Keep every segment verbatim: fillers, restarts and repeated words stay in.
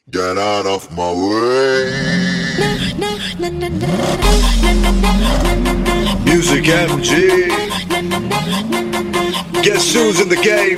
Get out of my way. Music M G. Guess who's in the game?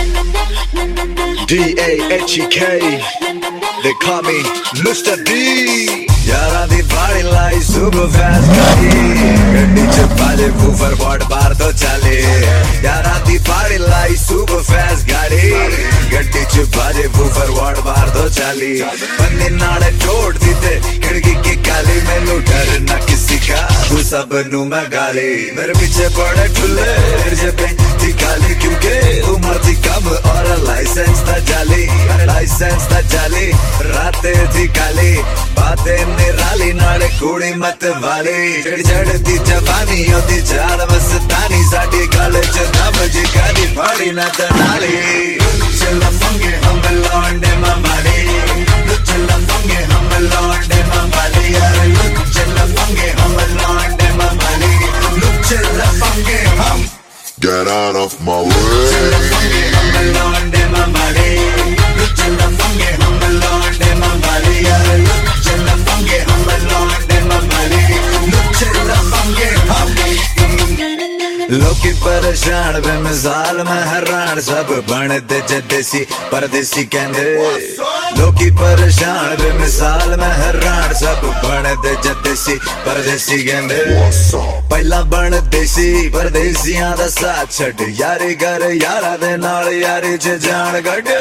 D A H E K. They call me Mister D. यारा दी पाड़ी लाई सुबह फैस गाड़ी गड्डी च बाजे फूफर baud बार तो चले यारा दी पाड़ी लाई सुबह फैस गाड़ी गड्डी च बाजे फूफर बॉड बार तो चली बंदी नाले छोड़ दी ते खिड़की की काली मैनू डर ना किसी का तू सब नू मैं गाली मेरे पीछे पड़े ठुले जेबे थी काली क्योंकि उम्र थी कम और लाइसेंस था जाली लाइसेंस था जाली रातें थी काली बातें निराली नाले कूड़ी मत वाली चढ़ चढ़ती जवानी होती चार मस्तानी साडी गल च दम जी कादी फाड़ी ना तनाली चल मंगे हम लौंडे मामाली चल मंगे हम लौंडे मामाली यार चल मंगे हम लौंडे मामाली चल मंगे हम Get out of my way. चल मंगे हम लौंडे मामाली चल मंगे हम लौंडे मामाली यार चल मंगे हम लौंडे मामाली चल मंगे हम लोकी परेशान बेमिसाल मैं हैरान सब बनते देसी परदेसी कहंदे लोकी परेशान बेमिसाल मैं हैरान सब बनते देसी परदेसी कहंदे पहला बन देसी परदेसियां दा साथ छड़ यारी घर यारा दे नाल यारी च जान गड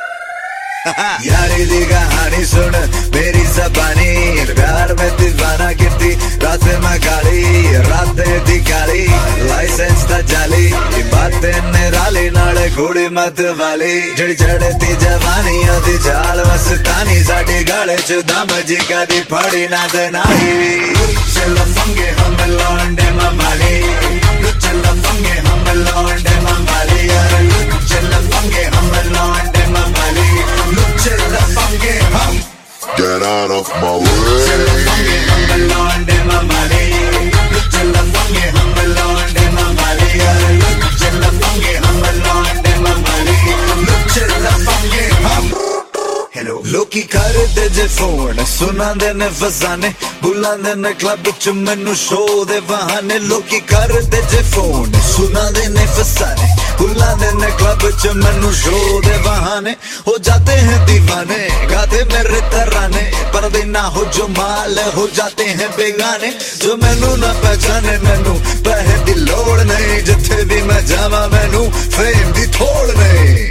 यारी दी कहानी सुन मेरी जबानी प्यार में दीवाना किती रात में गाड़ी रात दी गाड़ी लाइसेंस ता जाली बातें निराली नाले घोड़ी मत वाली जड़ जड़ती जवानी ओदी जाल मस्तानी साडी गले च दम जी कदी फड़ी ना दनाई चल मंगे हम लौंडे मामाली चल मंगे हम लौंडे मामाली यार चल मंगे हम लौंडे मामाली चल मंगे हम Get out of my way. चल मंगे हम लौंडे मामाली चल मंगे हम लौंडे मामाली यार चल मंगे हम लौंडे मामाली चल मंगे हम हेलो लोकी करदे जे फोन सुनांदे ने फसाने बुलांदे ने क्लब च मैनू शो दे बहाने लोकी करदे जे फोन सुनांदे ने फसाने बुलांदे ने क्लब च मैनू शो दे बहाने हो जाते हैं दीवाने गाते मेरे तराने पर ना हो जो माल हो जाते हैं बेगाने जो मैनू ना पहचाने मैनू पैसे दी लोड़ नहीं जिथे भी मैं जावा मैनू फेम दी थोड़ नहीं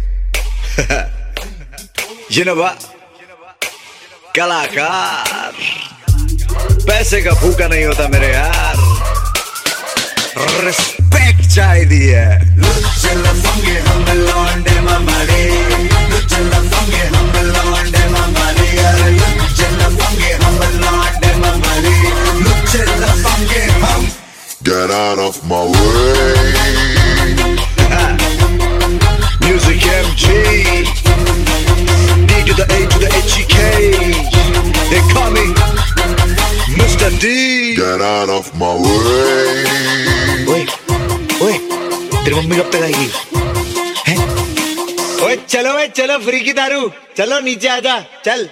You know what? कलाकार पैसे का भूखा नहीं होता मेरे यार रिस्पेक्ट चाहिए चल मंगे हम लौंडे मामाली चल मंगे हम लौंडे मामाली यार चल मंगे हम लौंडे मामाली चल मंगे हम Get out of my way. Music M G. D to the A to the H E K. They call me Mister D. Get out of my way. ओए, ओए, तेरी मम्मी कब तक आएगी? हैं? ओए चलो ओए चलो फ्री की दारू चलो नीचे आजा चल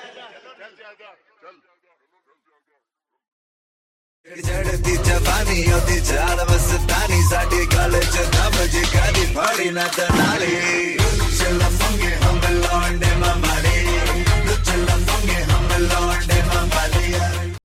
जड़ती जवानी होती चाल मस्तानी साडी गल च दम जी कदी फाड़ी ना तनाली